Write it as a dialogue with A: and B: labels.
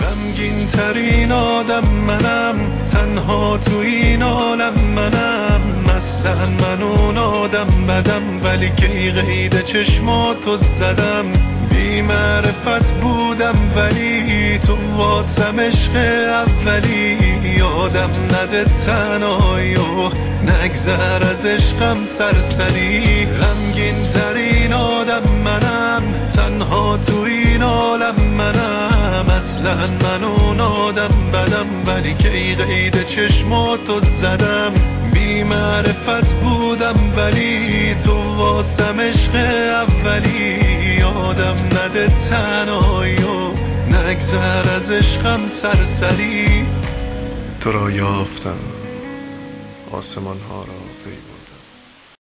A: غمگین ترین آدم منم، تنها تو این عالم منم. مثلا من اون آدم بدم، ولی کی قید چشماتو زدم. بی معرفت بودم ولی تو واسم عشق اولی. یادم نده تنهایی و نگذر از عشقم سرسری. غمگین ترین آدم منم، تنها تو این عالم منم. اصلا من اون آدم بدم، ولی کی قید چشماتو زدم. بی معرفت بودم ولی تو واسم عشق اولی. یادم نده تنهایی و نگذر از عشقم سرسری. تو را یافتم، آسمان ها را پیدا